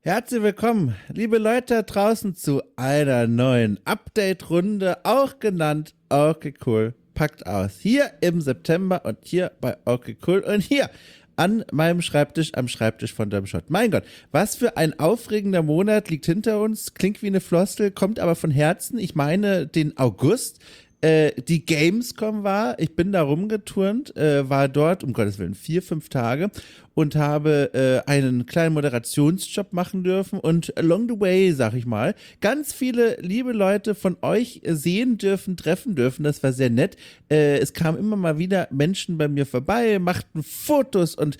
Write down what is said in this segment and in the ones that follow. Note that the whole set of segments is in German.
Herzlich willkommen, liebe Leute da draußen, zu einer neuen Update-Runde, auch genannt Okay Cool, packt aus. Hier im September und hier bei Okay Cool und hier an meinem Schreibtisch, am Schreibtisch von Domshot. Mein Gott, was für ein aufregender Monat liegt hinter uns, klingt wie eine Floskel, kommt aber von Herzen. Ich meine den August. Die Gamescom war, ich bin da rumgeturnt, war dort, um Gottes Willen, 4-5 Tage und habe einen kleinen Moderationsjob machen dürfen und along the way, sag ich mal, ganz viele liebe Leute von euch sehen dürfen, treffen dürfen, das war sehr nett. Es kamen immer mal wieder Menschen bei mir vorbei, machten Fotos und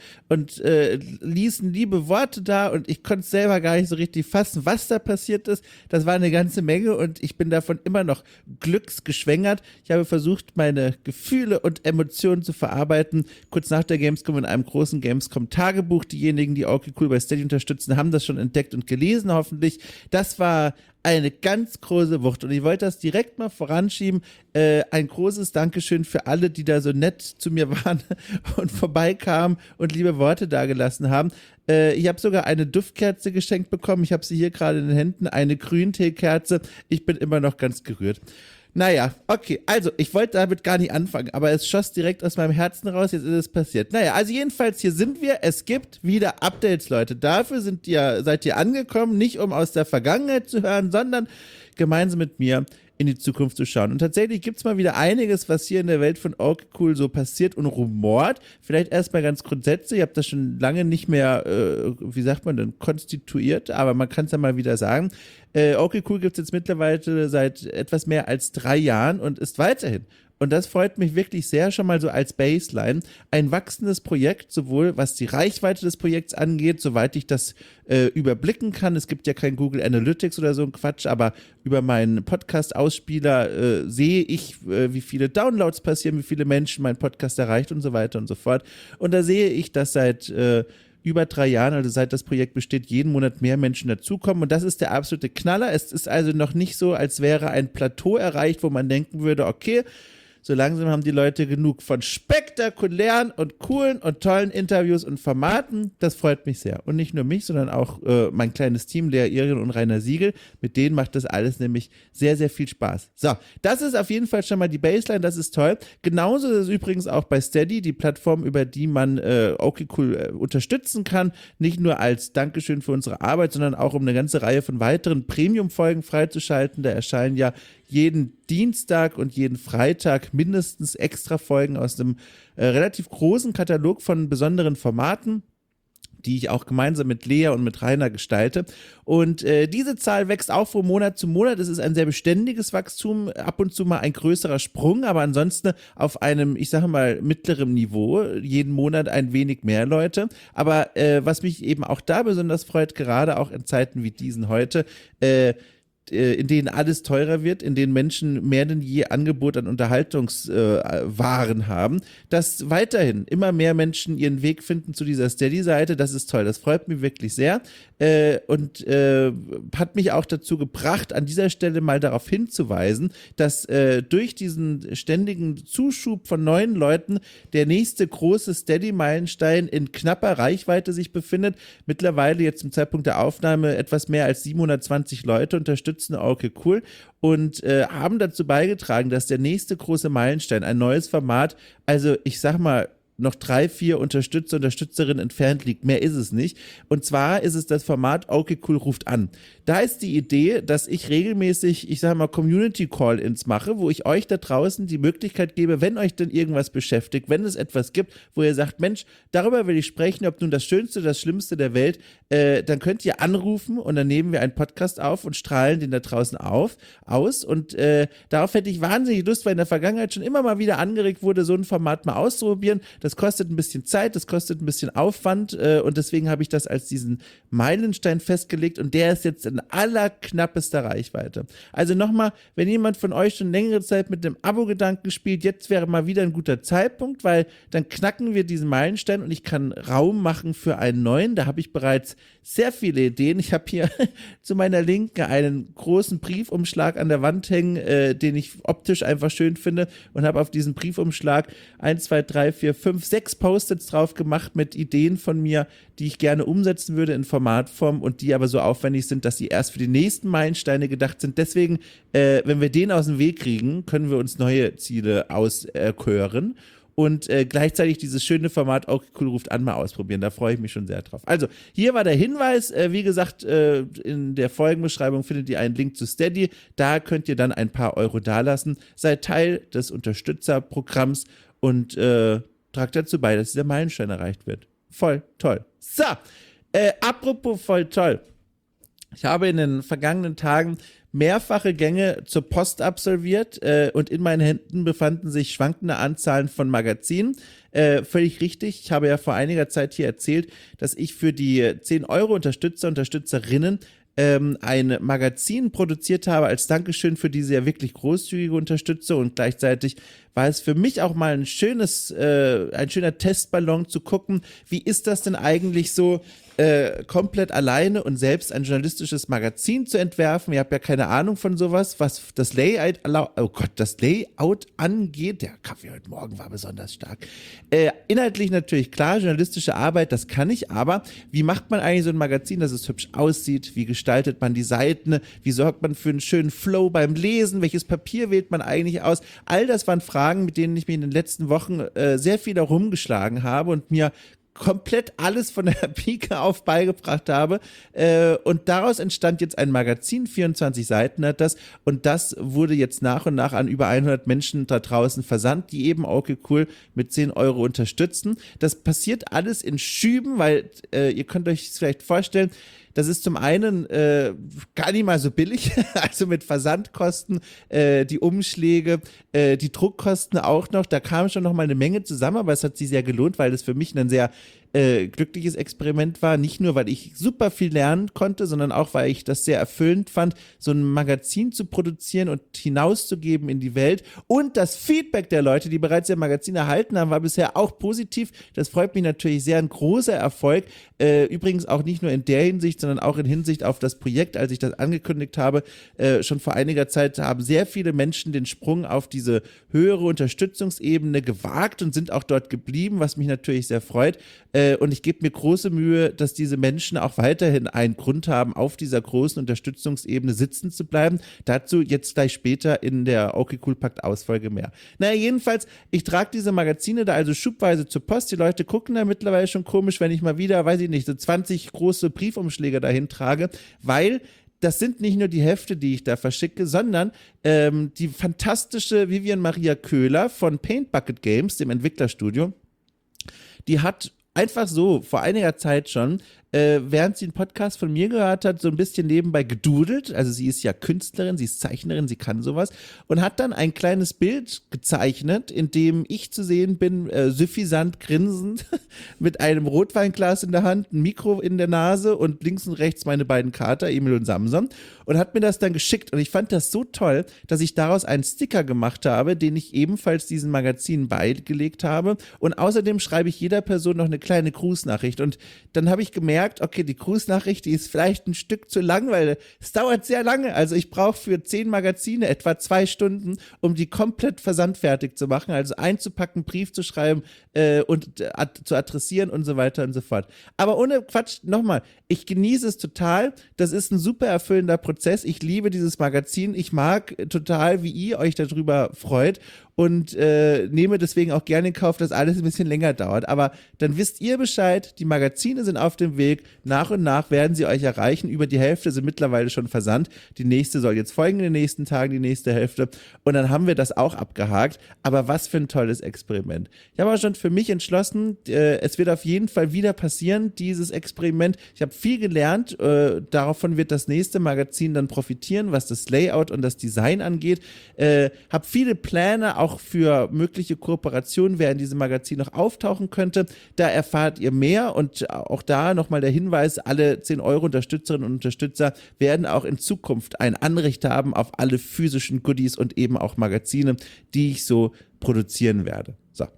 ließen liebe Worte da und ich konnte es selber gar nicht so richtig fassen, was da passiert ist. Das war eine ganze Menge und ich bin davon immer noch glücksgeschwängert. Ich habe versucht, meine Gefühle und Emotionen zu verarbeiten. Kurz nach der Gamescom in einem großen Gamescom-Tagebuch. Diejenigen, die Okay Cool bei Steady unterstützen, haben das schon entdeckt und gelesen, hoffentlich. Das war eine ganz große Wucht und ich wollte das direkt mal voranschieben. Ein großes Dankeschön für alle, die da so nett zu mir waren und vorbeikamen und liebe Worte dagelassen haben. Ich habe sogar eine Duftkerze geschenkt bekommen. Ich habe sie hier gerade in den Händen, eine Grünteekerze. Ich bin immer noch ganz gerührt. Naja, okay, also ich wollte damit gar nicht anfangen, aber es schoss direkt aus meinem Herzen raus, jetzt ist es passiert. Naja, also jedenfalls, hier sind wir, es gibt wieder Updates, Leute. Dafür seid ihr angekommen, nicht um aus der Vergangenheit zu hören, sondern gemeinsam mit mir in die Zukunft zu schauen. Und tatsächlich gibt es mal wieder einiges, was hier in der Welt von Okay Cool so passiert und rumort. Vielleicht erstmal ganz grundsätzlich, ich habe das schon lange nicht mehr, wie sagt man denn, konstituiert, aber man kann es ja mal wieder sagen. Okay Cool gibt es jetzt mittlerweile seit etwas mehr als 3 Jahren und ist weiterhin. Und das freut mich wirklich sehr, schon mal so als Baseline. Ein wachsendes Projekt, sowohl was die Reichweite des Projekts angeht, soweit ich das überblicken kann. Es gibt ja kein Google Analytics oder so ein Quatsch, aber über meinen Podcast-Ausspieler sehe ich, wie viele Downloads passieren, wie viele Menschen mein Podcast erreicht und so weiter und so fort. Und da sehe ich, dass seit über 3 Jahren, also seit das Projekt besteht, jeden Monat mehr Menschen dazukommen und das ist der absolute Knaller. Es ist also noch nicht so, als wäre ein Plateau erreicht, wo man denken würde, okay, so langsam haben die Leute genug von spektakulären und coolen und tollen Interviews und Formaten. Das freut mich sehr. Und nicht nur mich, sondern auch mein kleines Team, Lea Irien und Rainer Siegel. Mit denen macht das alles nämlich sehr, sehr viel Spaß. So, das ist auf jeden Fall schon mal die Baseline. Das ist toll. Genauso ist es übrigens auch bei Steady, die Plattform, über die man Okay Cool unterstützen kann. Nicht nur als Dankeschön für unsere Arbeit, sondern auch um eine ganze Reihe von weiteren Premium-Folgen freizuschalten. Da erscheinen ja jeden Dienstag und jeden Freitag mindestens extra Folgen aus einem relativ großen Katalog von besonderen Formaten, die ich auch gemeinsam mit Lea und mit Rainer gestalte. Und diese Zahl wächst auch von Monat zu Monat. Es ist ein sehr beständiges Wachstum, ab und zu mal ein größerer Sprung, aber ansonsten auf einem, ich sage mal, mittleren Niveau. Jeden Monat ein wenig mehr Leute. Aber was mich eben auch da besonders freut, gerade auch in Zeiten wie diesen heute, in denen alles teurer wird, in denen Menschen mehr denn je Angebot an Unterhaltungswaren haben, dass weiterhin immer mehr Menschen ihren Weg finden zu dieser Steady-Seite. Das ist toll, das freut mich wirklich sehr und hat mich auch dazu gebracht, an dieser Stelle mal darauf hinzuweisen, dass durch diesen ständigen Zuschub von neuen Leuten der nächste große Steady-Meilenstein in knapper Reichweite sich befindet. Mittlerweile jetzt zum Zeitpunkt der Aufnahme etwas mehr als 720 Leute unterstützen Okay Cool und haben dazu beigetragen, dass der nächste große Meilenstein, ein neues Format, also ich sag mal, noch 3, 4 Unterstützer, Unterstützerinnen entfernt liegt. Mehr ist es nicht. Und zwar ist es das Format Okay Cool ruft an. Da ist die Idee, dass ich regelmäßig, ich sage mal, Community-Call-Ins mache, wo ich euch da draußen die Möglichkeit gebe, wenn euch denn irgendwas beschäftigt, wenn es etwas gibt, wo ihr sagt, Mensch, darüber will ich sprechen, ob nun das Schönste, das Schlimmste der Welt, dann könnt ihr anrufen und dann nehmen wir einen Podcast auf und strahlen den da draußen aus. Und darauf hätte ich wahnsinnig Lust, weil in der Vergangenheit schon immer mal wieder angeregt wurde, so ein Format mal auszuprobieren. Das kostet ein bisschen Zeit, das kostet ein bisschen Aufwand und deswegen habe ich das als diesen Meilenstein festgelegt und der ist jetzt in allerknappester Reichweite. Also nochmal, wenn jemand von euch schon längere Zeit mit dem Abo-Gedanken spielt, jetzt wäre mal wieder ein guter Zeitpunkt, weil dann knacken wir diesen Meilenstein und ich kann Raum machen für einen neuen. Da habe ich bereits sehr viele Ideen. Ich habe hier zu meiner Linken einen großen Briefumschlag an der Wand hängen, den ich optisch einfach schön finde und habe auf diesem Briefumschlag 1, 2, 3, 4, 5 5, 6 Post-its drauf gemacht mit Ideen von mir, die ich gerne umsetzen würde in Formatform und die aber so aufwendig sind, dass sie erst für die nächsten Meilensteine gedacht sind. Deswegen, wenn wir den aus dem Weg kriegen, können wir uns neue Ziele auskören. Und gleichzeitig dieses schöne Format okay cool ruft an mal ausprobieren. Da freue ich mich schon sehr drauf. Also, hier war der Hinweis. Wie gesagt, in der Folgenbeschreibung findet ihr einen Link zu Steady. Da könnt ihr dann ein paar Euro dalassen. Seid Teil des Unterstützerprogramms und tragt dazu bei, dass dieser Meilenstein erreicht wird. Voll toll. So, apropos voll toll. Ich habe in den vergangenen Tagen mehrfache Gänge zur Post absolviert und in meinen Händen befanden sich schwankende Anzahlen von Magazinen. Völlig richtig. Ich habe ja vor einiger Zeit hier erzählt, dass ich für die 10 Euro Unterstützer, Unterstützerinnen ein Magazin produziert habe als Dankeschön für diese ja wirklich großzügige Unterstützung und gleichzeitig war es für mich auch mal ein schöner Testballon zu gucken, wie ist das denn eigentlich so, komplett alleine und selbst ein journalistisches Magazin zu entwerfen. Ihr habt ja keine Ahnung von sowas, was das Layout angeht. Der Kaffee heute Morgen war besonders stark. Inhaltlich natürlich klar, journalistische Arbeit, das kann ich, aber wie macht man eigentlich so ein Magazin, dass es hübsch aussieht? Wie gestaltet man die Seiten? Wie sorgt man für einen schönen Flow beim Lesen? Welches Papier wählt man eigentlich aus? All das waren Fragen, mit denen ich mich in den letzten Wochen sehr viel herumgeschlagen habe und mir komplett alles von der Pike auf beigebracht habe und daraus entstand jetzt ein Magazin, 24 Seiten hat das und das wurde jetzt nach und nach an über 100 Menschen da draußen versandt, die eben okay cool mit 10 Euro unterstützen. Das passiert alles in Schüben, weil ihr könnt euch das vielleicht vorstellen, das ist zum einen gar nicht mal so billig, also mit Versandkosten, die Umschläge, die Druckkosten auch noch, da kam schon noch mal eine Menge zusammen, aber es hat sich sehr gelohnt, weil das für mich ein sehr glückliches Experiment war, nicht nur, weil ich super viel lernen konnte, sondern auch, weil ich das sehr erfüllend fand, so ein Magazin zu produzieren und hinauszugeben in die Welt und das Feedback der Leute, die bereits ihr Magazin erhalten haben, war bisher auch positiv, das freut mich natürlich sehr, ein großer Erfolg, übrigens auch nicht nur in der Hinsicht, sondern auch in Hinsicht auf das Projekt, als ich das angekündigt habe, schon vor einiger Zeit haben sehr viele Menschen den Sprung auf diese höhere Unterstützungsebene gewagt und sind auch dort geblieben, was mich natürlich sehr freut. Und ich gebe mir große Mühe, dass diese Menschen auch weiterhin einen Grund haben, auf dieser großen Unterstützungsebene sitzen zu bleiben. Dazu jetzt gleich später in der okay cool Pakt Ausfolge mehr. Naja, jedenfalls, ich trage diese Magazine da also schubweise zur Post. Die Leute gucken da mittlerweile schon komisch, wenn ich mal wieder, weiß ich nicht, so 20 große Briefumschläge dahin trage, weil das sind nicht nur die Hefte, die ich da verschicke, sondern die fantastische Vivian Maria Köhler von Paint Bucket Games, dem Entwicklerstudio, die hat einfach so vor einiger Zeit schon, während sie einen Podcast von mir gehört hat, so ein bisschen nebenbei gedudelt. Also sie ist ja Künstlerin, sie ist Zeichnerin, sie kann sowas. Und hat dann ein kleines Bild gezeichnet, in dem ich zu sehen bin, suffisant grinsend, mit einem Rotweinglas in der Hand, ein Mikro in der Nase und links und rechts meine beiden Kater, Emil und Samson. Und hat mir das dann geschickt. Und ich fand das so toll, dass ich daraus einen Sticker gemacht habe, den ich ebenfalls diesen Magazinen beigelegt habe. Und außerdem schreibe ich jeder Person noch eine kleine Grußnachricht. Und dann habe ich gemerkt, okay, die Grußnachricht, die ist vielleicht ein Stück zu lang, weil es dauert sehr lange. Also ich brauche für 10 Magazine etwa 2 Stunden, um die komplett versandfertig zu machen, also einzupacken, Brief zu schreiben und zu adressieren und so weiter und so fort. Aber ohne Quatsch, nochmal, ich genieße es total. Das ist ein super erfüllender Prozess. Ich liebe dieses Magazin. Ich mag total, wie ihr euch darüber freut. Und nehme deswegen auch gerne in Kauf, dass alles ein bisschen länger dauert. Aber dann wisst ihr Bescheid, die Magazine sind auf dem Weg. Nach und nach werden sie euch erreichen. Über die Hälfte sind mittlerweile schon versandt. Die nächste soll jetzt folgen in den nächsten Tagen, die nächste Hälfte. Und dann haben wir das auch abgehakt. Aber was für ein tolles Experiment. Ich habe auch schon für mich entschlossen, es wird auf jeden Fall wieder passieren, dieses Experiment. Ich habe viel gelernt. Davon wird das nächste Magazin dann profitieren, was das Layout und das Design angeht. Habe viele Pläne, auch für mögliche Kooperationen, wer in diesem Magazin noch auftauchen könnte. Da erfahrt ihr mehr und auch da nochmal der Hinweis, alle 10 Euro Unterstützerinnen und Unterstützer werden auch in Zukunft ein Anrecht haben auf alle physischen Goodies und eben auch Magazine, die ich so produzieren werde. So.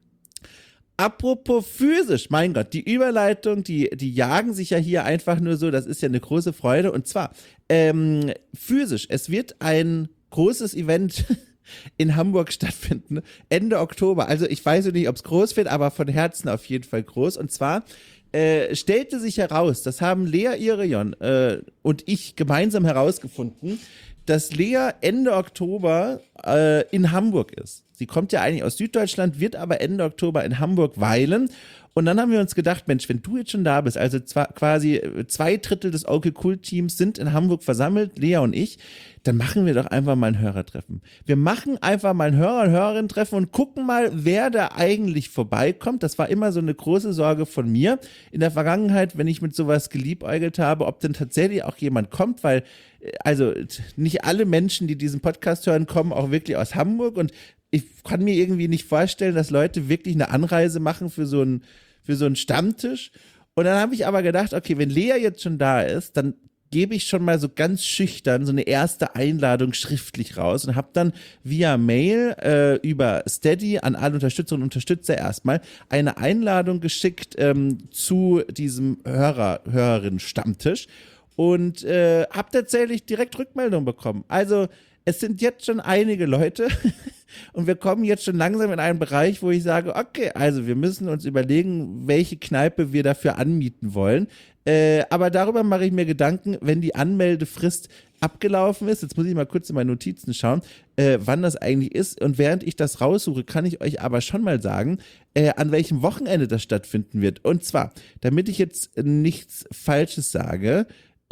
Apropos physisch, mein Gott, die Überleitung, die jagen sich ja hier einfach nur so, das ist ja eine große Freude und zwar physisch, es wird ein großes Event in Hamburg stattfinden, Ende Oktober. Also ich weiß nicht, ob es groß wird, aber von Herzen auf jeden Fall groß. Und zwar stellte sich heraus, das haben Lea Irion und ich gemeinsam herausgefunden, dass Lea Ende Oktober in Hamburg ist. Sie kommt ja eigentlich aus Süddeutschland, wird aber Ende Oktober in Hamburg weilen. Und dann haben wir uns gedacht, Mensch, wenn du jetzt schon da bist, also quasi 2/3 des Okay Cool Teams sind in Hamburg versammelt, Lea und ich, dann machen wir doch einfach mal ein Hörertreffen. Wir machen einfach mal ein Hörer- und Hörerinnen-Treffen und gucken mal, wer da eigentlich vorbeikommt. Das war immer so eine große Sorge von mir in der Vergangenheit, wenn ich mit sowas geliebäugelt habe, ob denn tatsächlich auch jemand kommt, weil also nicht alle Menschen, die diesen Podcast hören, kommen auch wirklich aus Hamburg und ich kann mir irgendwie nicht vorstellen, dass Leute wirklich eine Anreise machen für so einen Stammtisch. Und dann habe ich aber gedacht, okay, wenn Lea jetzt schon da ist, dann gebe ich schon mal so ganz schüchtern so eine erste Einladung schriftlich raus und habe dann via Mail über Steady an alle Unterstützerinnen und Unterstützer erstmal eine Einladung geschickt zu diesem Hörerinnen-Stammtisch und habe tatsächlich direkt Rückmeldung bekommen. Also es sind jetzt schon einige Leute und wir kommen jetzt schon langsam in einen Bereich, wo ich sage, okay, also wir müssen uns überlegen, welche Kneipe wir dafür anmieten wollen. Aber darüber mache ich mir Gedanken, wenn die Anmeldefrist abgelaufen ist. Jetzt muss ich mal kurz in meine Notizen schauen, wann das eigentlich ist. Und während ich das raussuche, kann ich euch aber schon mal sagen, an welchem Wochenende das stattfinden wird. Und zwar, damit ich jetzt nichts Falsches sage,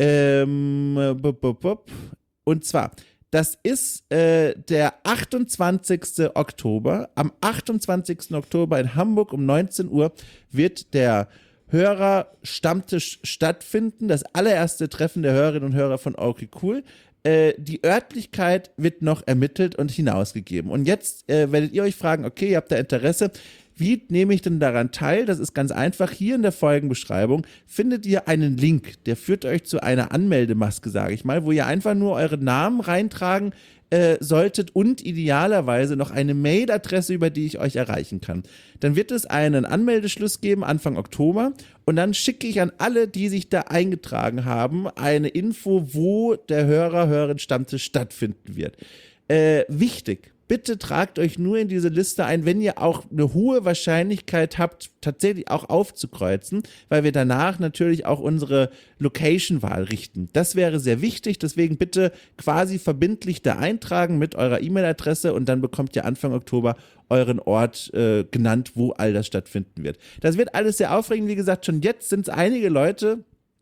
und zwar, das ist der 28. Oktober. Am 28. Oktober in Hamburg um 19 Uhr wird der Hörer-Stammtisch stattfinden. Das allererste Treffen der Hörerinnen und Hörer von Okay Cool. Die Örtlichkeit wird noch ermittelt und hinausgegeben. Und jetzt werdet ihr euch fragen, okay, ihr habt da Interesse. Wie nehme ich denn daran teil? Das ist ganz einfach. Hier in der Folgenbeschreibung findet ihr einen Link, der führt euch zu einer Anmeldemaske, sage ich mal, wo ihr einfach nur euren Namen reintragen solltet und idealerweise noch eine Mailadresse, über die ich euch erreichen kann. Dann wird es einen Anmeldeschluss geben, Anfang Oktober, und dann schicke ich an alle, die sich da eingetragen haben, eine Info, wo der Hörer-Hörerin-Stammtisch stattfinden wird. Wichtig. Bitte tragt euch nur in diese Liste ein, wenn ihr auch eine hohe Wahrscheinlichkeit habt, tatsächlich auch aufzukreuzen, weil wir danach natürlich auch unsere Location-Wahl richten. Das wäre sehr wichtig, deswegen bitte quasi verbindlich da eintragen mit eurer E-Mail-Adresse und dann bekommt ihr Anfang Oktober euren Ort genannt, wo all das stattfinden wird. Das wird alles sehr aufregend, wie gesagt, schon jetzt sind es einige Leute,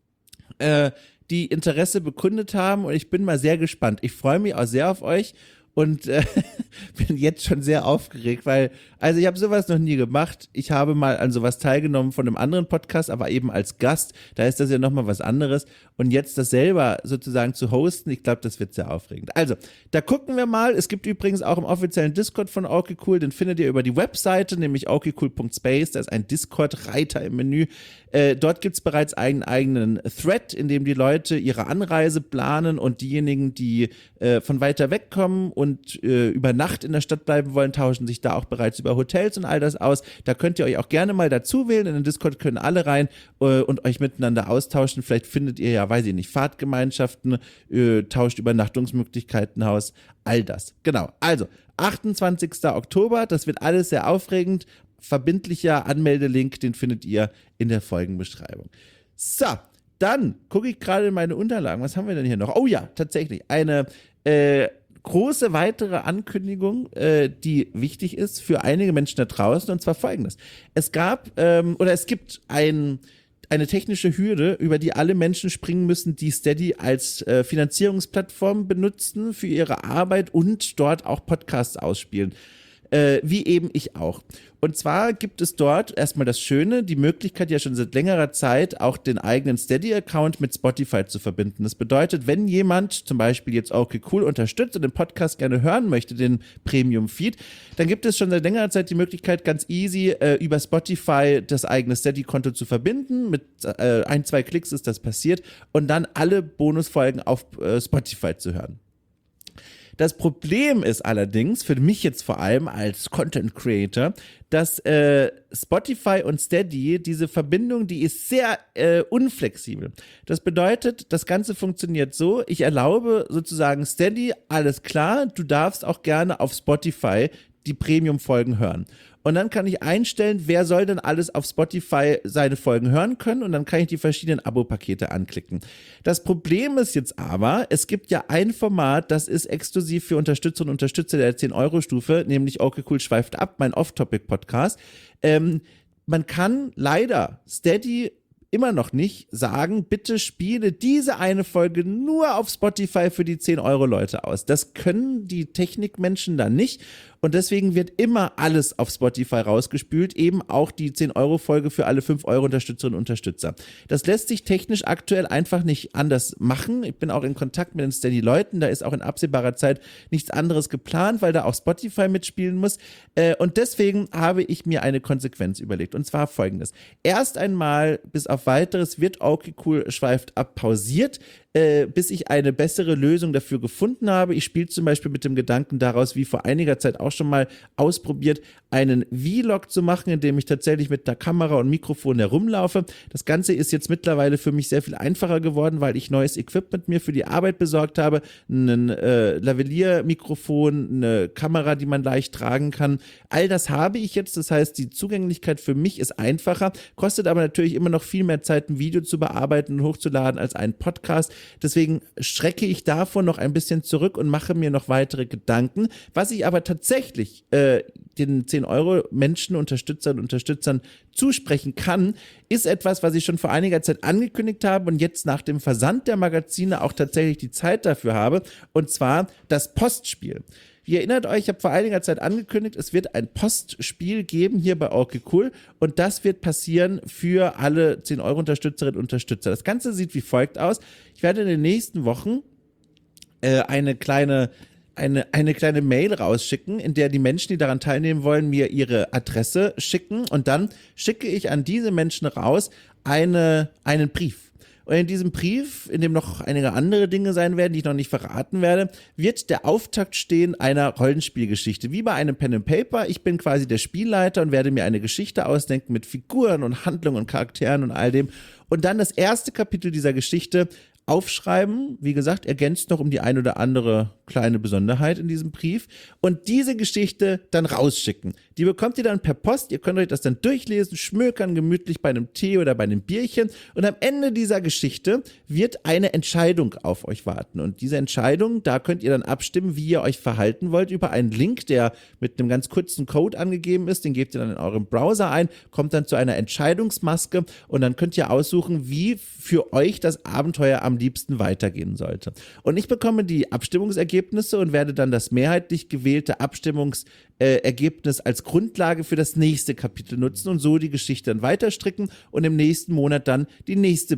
die Interesse bekundet haben und ich bin mal sehr gespannt. Ich freue mich auch sehr auf euch. Und bin jetzt schon sehr aufgeregt, weil, also ich habe sowas noch nie gemacht. Ich habe mal an sowas teilgenommen von einem anderen Podcast, aber eben als Gast. Da ist das ja nochmal was anderes. Und jetzt das selber sozusagen zu hosten, ich glaube, das wird sehr aufregend. Also, da gucken wir mal. Es gibt übrigens auch im offiziellen Discord von Okay Cool, den findet ihr über die Webseite, nämlich okcool.space. Da ist ein Discord-Reiter im Menü. Dort gibt es bereits einen eigenen Thread, in dem die Leute ihre Anreise planen und diejenigen, die von weiter weg kommen und über Nacht in der Stadt bleiben wollen, tauschen sich da auch bereits über Hotels und all das aus. Da könnt ihr euch auch gerne mal dazu wählen. In den Discord können alle rein und euch miteinander austauschen. Vielleicht findet ihr ja, weiß ich nicht, Fahrtgemeinschaften, tauscht Übernachtungsmöglichkeiten aus, all das. Genau, also 28. Oktober, das wird alles sehr aufregend. Verbindlicher Anmeldelink, den findet ihr in der Folgenbeschreibung. So, dann gucke ich gerade in meine Unterlagen. Was haben wir denn hier noch? Oh ja, tatsächlich. Eine große weitere Ankündigung, die wichtig ist für einige Menschen da draußen, und zwar folgendes. Es gibt eine technische Hürde, über die alle Menschen springen müssen, die Steady als Finanzierungsplattform benutzen für ihre Arbeit und dort auch Podcasts ausspielen. Wie eben ich auch. Und zwar gibt es dort erstmal das Schöne, die Möglichkeit ja schon seit längerer Zeit auch den eigenen Steady-Account mit Spotify zu verbinden. Das bedeutet, wenn jemand zum Beispiel jetzt Okay Cool unterstützt und den Podcast gerne hören möchte, den Premium-Feed, dann gibt es schon seit längerer Zeit die Möglichkeit, ganz easy über Spotify das eigene Steady-Konto zu verbinden. Mit 1-2 Klicks ist das passiert und dann alle Bonusfolgen auf Spotify zu hören. Das Problem ist allerdings, für mich jetzt vor allem als Content Creator, dass Spotify und Steady, diese Verbindung, die ist sehr unflexibel. Das bedeutet, das Ganze funktioniert so, ich erlaube sozusagen Steady, alles klar, du darfst auch gerne auf Spotify die Premium-Folgen hören. Und dann kann ich einstellen, wer soll denn alles auf Spotify seine Folgen hören können, und dann kann ich die verschiedenen Abo-Pakete anklicken. Das Problem ist jetzt aber, es gibt ja ein Format, das ist exklusiv für Unterstützerinnen und Unterstützer der 10-Euro-Stufe, nämlich Okay Cool schweift ab, mein Off-Topic-Podcast. Man kann leider Steady immer noch nicht sagen, bitte spiele diese eine Folge nur auf Spotify für die 10-Euro-Leute aus. Das können die Technikmenschen dann nicht. Und deswegen wird immer alles auf Spotify rausgespült, eben auch die 10-Euro-Folge für alle 5-Euro-Unterstützerinnen und Unterstützer. Das lässt sich technisch aktuell einfach nicht anders machen. Ich bin auch in Kontakt mit den Steady-Leuten, da ist auch in absehbarer Zeit nichts anderes geplant, weil da auch Spotify mitspielen muss. Und deswegen habe ich mir eine Konsequenz überlegt, und zwar folgendes. Erst einmal, bis auf Weiteres, wird Okay Cool schweift ab pausiert, bis ich eine bessere Lösung dafür gefunden habe. Ich spiele zum Beispiel mit dem Gedanken daraus, wie vor einiger Zeit auch schon mal ausprobiert, einen Vlog zu machen, in dem ich tatsächlich mit der Kamera und Mikrofon herumlaufe. Das Ganze ist jetzt mittlerweile für mich sehr viel einfacher geworden, weil ich neues Equipment mir für die Arbeit besorgt habe. Ein Lavalier-Mikrofon, eine Kamera, die man leicht tragen kann. All das habe ich jetzt. Das heißt, die Zugänglichkeit für mich ist einfacher, kostet aber natürlich immer noch viel mehr Zeit, ein Video zu bearbeiten und hochzuladen als einen Podcast. Deswegen schrecke ich davon noch ein bisschen zurück und mache mir noch weitere Gedanken. Was ich aber tatsächlich den 10-Euro-Menschen, Unterstützern und Unterstützern zusprechen kann, ist etwas, was ich schon vor einiger Zeit angekündigt habe und jetzt nach dem Versand der Magazine auch tatsächlich die Zeit dafür habe, und zwar das Postspiel. Ihr erinnert euch, ich habe vor einiger Zeit angekündigt, es wird ein Postspiel geben hier bei Okay Cool, und das wird passieren für alle 10-Euro-Unterstützerinnen und Unterstützer. Das Ganze sieht wie folgt aus. Ich werde in den nächsten Wochen eine kleine Mail rausschicken, in der die Menschen, die daran teilnehmen wollen, mir ihre Adresse schicken, und dann schicke ich an diese Menschen raus einen Brief. Und in diesem Brief, in dem noch einige andere Dinge sein werden, die ich noch nicht verraten werde, wird der Auftakt stehen einer Rollenspielgeschichte. Wie bei einem Pen and Paper. Ich bin quasi der Spielleiter und werde mir eine Geschichte ausdenken mit Figuren und Handlungen und Charakteren und all dem. Und dann das erste Kapitel dieser Geschichte aufschreiben, wie gesagt, ergänzt noch um die ein oder andere kleine Besonderheit in diesem Brief, und diese Geschichte dann rausschicken. Die bekommt ihr dann per Post, ihr könnt euch das dann durchlesen, schmökern gemütlich bei einem Tee oder bei einem Bierchen, und am Ende dieser Geschichte wird eine Entscheidung auf euch warten, und diese Entscheidung, da könnt ihr dann abstimmen, wie ihr euch verhalten wollt, über einen Link, der mit einem ganz kurzen Code angegeben ist, den gebt ihr dann in eurem Browser ein, kommt dann zu einer Entscheidungsmaske, und dann könnt ihr aussuchen, wie für euch das Abenteuer am liebsten weitergehen sollte. Und ich bekomme die Abstimmungsergebnisse und werde dann das mehrheitlich gewählte Abstimmungsergebnis als Grundlage für das nächste Kapitel nutzen und so die Geschichte dann weiterstricken und im nächsten Monat dann die nächste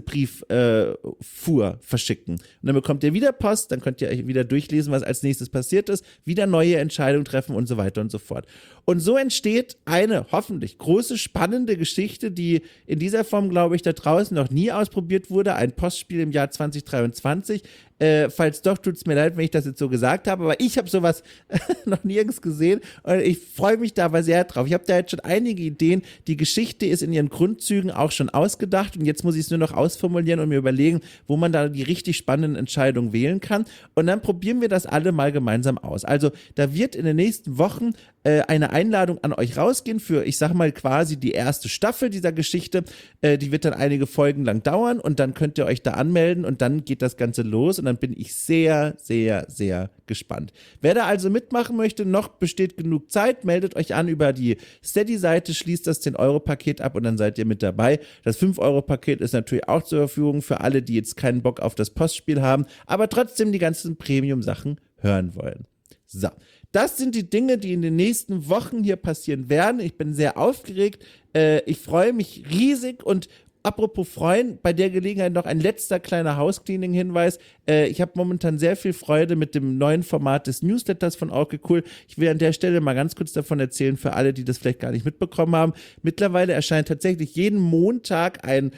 Brieffuhr verschicken. Und dann bekommt ihr wieder Post, dann könnt ihr euch wieder durchlesen, was als nächstes passiert ist, wieder neue Entscheidungen treffen und so weiter und so fort. Und so entsteht eine hoffentlich große, spannende Geschichte, die in dieser Form, glaube ich, da draußen noch nie ausprobiert wurde. Ein Postspiel im Jahr 2023. Falls doch, tut es mir leid, wenn ich das jetzt so gesagt habe, aber ich habe sowas noch nirgends gesehen und ich freue mich da aber sehr drauf. Ich habe da jetzt schon einige Ideen. Die Geschichte ist in ihren Grundzügen auch schon ausgedacht und jetzt muss ich es nur noch ausformulieren und mir überlegen, wo man da die richtig spannenden Entscheidungen wählen kann, und dann probieren wir das alle mal gemeinsam aus. Also da wird in den nächsten Wochen eine Einladung an euch rausgehen für, ich sag mal, quasi die erste Staffel dieser Geschichte. Die wird dann einige Folgen lang dauern und dann könnt ihr euch da anmelden und dann geht das Ganze los und dann bin ich sehr, sehr, sehr gespannt. Wer da also mitmachen möchte, noch besteht genug Zeit, meldet euch an über die Steady-Seite, schließt das 10-Euro-Paket ab und dann seid ihr mit dabei. Das 5-Euro-Paket ist natürlich auch zur Verfügung für alle, die jetzt keinen Bock auf das Postspiel haben, aber trotzdem die ganzen Premium-Sachen hören wollen. So, das sind die Dinge, die in den nächsten Wochen hier passieren werden. Ich bin sehr aufgeregt. Ich freue mich riesig und apropos freuen, bei der Gelegenheit noch ein letzter kleiner Housecleaning-Hinweis. Ich habe momentan sehr viel Freude mit dem neuen Format des Newsletters von Okay Cool. Ich will an der Stelle mal ganz kurz davon erzählen, für alle, die das vielleicht gar nicht mitbekommen haben. Mittlerweile erscheint tatsächlich jeden Montag ein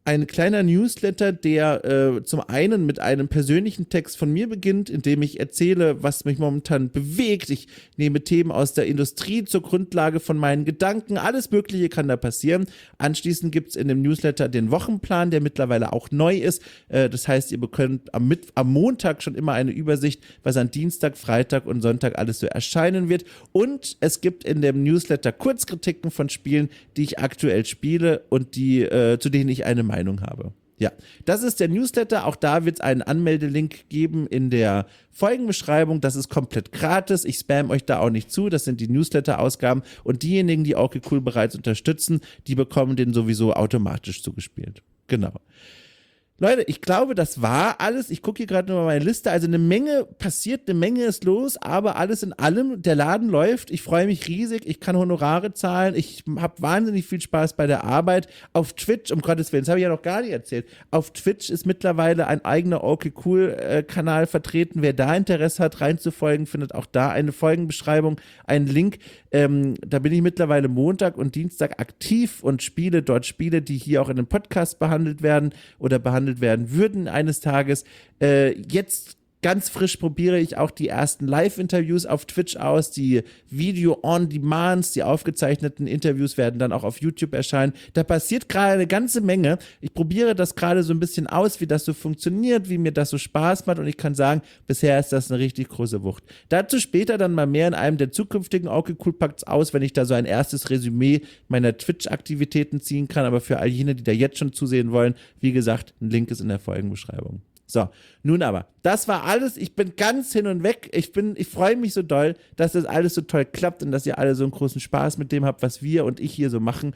ein kleiner Newsletter, der zum einen mit einem persönlichen Text von mir beginnt, in dem ich erzähle, was mich momentan bewegt. Ich nehme Themen aus der Industrie zur Grundlage von meinen Gedanken. Alles Mögliche kann da passieren. Anschließend gibt es in dem Newsletter den Wochenplan, der mittlerweile auch neu ist. Das heißt, ihr bekommt am Montag schon immer eine Übersicht, was an Dienstag, Freitag und Sonntag alles so erscheinen wird. Und es gibt in dem Newsletter Kurzkritiken von Spielen, die ich aktuell spiele und zu denen ich eine Meinung habe. Ja, das ist der Newsletter. Auch da wird es einen Anmeldelink geben in der Folgenbeschreibung. Das ist komplett gratis. Ich spam euch da auch nicht zu. Das sind die Newsletter-Ausgaben. Und diejenigen, die okay cool bereits unterstützen, die bekommen den sowieso automatisch zugespielt. Genau. Leute, ich glaube, das war alles. Ich gucke hier gerade nur mal meine Liste. Also eine Menge passiert, eine Menge ist los, aber alles in allem, der Laden läuft. Ich freue mich riesig. Ich kann Honorare zahlen. Ich habe wahnsinnig viel Spaß bei der Arbeit. Auf Twitch, um Gottes Willen, das habe ich ja noch gar nicht erzählt. Auf Twitch ist mittlerweile ein eigener Okay Cool Kanal vertreten. Wer da Interesse hat, reinzufolgen, findet auch da eine Folgenbeschreibung, einen Link. Da bin ich mittlerweile Montag und Dienstag aktiv und spiele dort Spiele, die hier auch in einem Podcast behandelt werden oder behandelt werden würden eines Tages. Jetzt ganz frisch probiere ich auch die ersten Live-Interviews auf Twitch aus. Die Video-on-Demands, die aufgezeichneten Interviews werden dann auch auf YouTube erscheinen. Da passiert gerade eine ganze Menge. Ich probiere das gerade so ein bisschen aus, wie das so funktioniert, wie mir das so Spaß macht und ich kann sagen, bisher ist das eine richtig große Wucht. Dazu später dann mal mehr in einem der zukünftigen Okay Cool Packs aus, wenn ich da so ein erstes Resümee meiner Twitch-Aktivitäten ziehen kann, aber für all jene, die da jetzt schon zusehen wollen, wie gesagt, ein Link ist in der Folgenbeschreibung. So, nun aber, das war alles. Ich bin ganz hin und weg. Ich freue mich so doll, dass das alles so toll klappt und dass ihr alle so einen großen Spaß mit dem habt, was wir und ich hier so machen.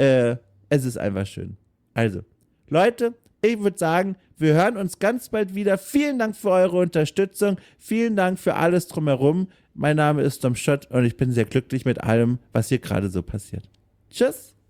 Es ist einfach schön. Also, Leute, ich würde sagen, wir hören uns ganz bald wieder. Vielen Dank für eure Unterstützung. Vielen Dank für alles drumherum. Mein Name ist Dom Schott und ich bin sehr glücklich mit allem, was hier gerade so passiert. Tschüss.